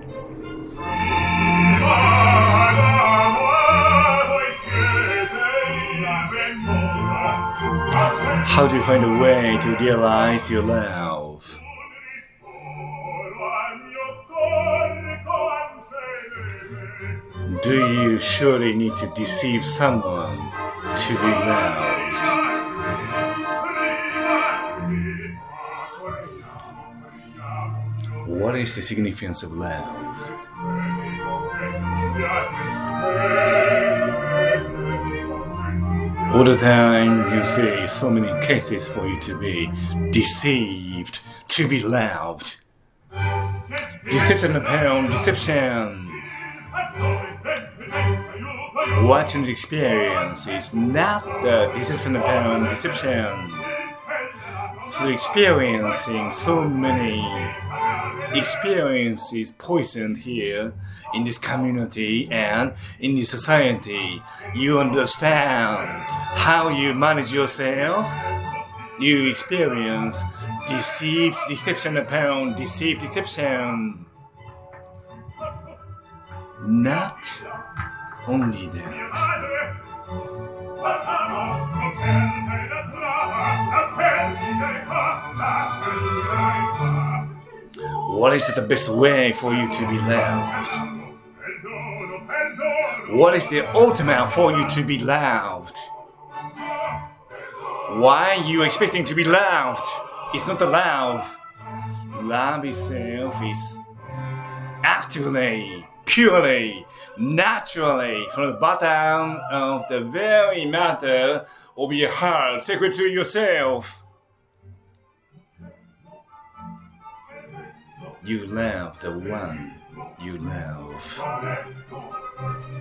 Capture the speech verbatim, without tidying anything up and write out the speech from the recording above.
How do you find a way to realize your love? Do you surely need to deceive someone to be loved? What is the significance of love? All the time you see so many cases for you to be deceived, to be loved. Deception upon deception. What you experience is not the deception upon deception. Through experiencing so many experiences poisoned here in this community and in this society, you understand how you manage yourself. You experience deceit, deception upon deceit, deception. Not only that. What is the best way for you to be loved? What is the ultimate for you to be loved? Why you expecting to be loved? It's not the love. Love itself is actively, purely, naturally, from the bottom of the very matter of your heart, sacred to yourself. You love the one you love.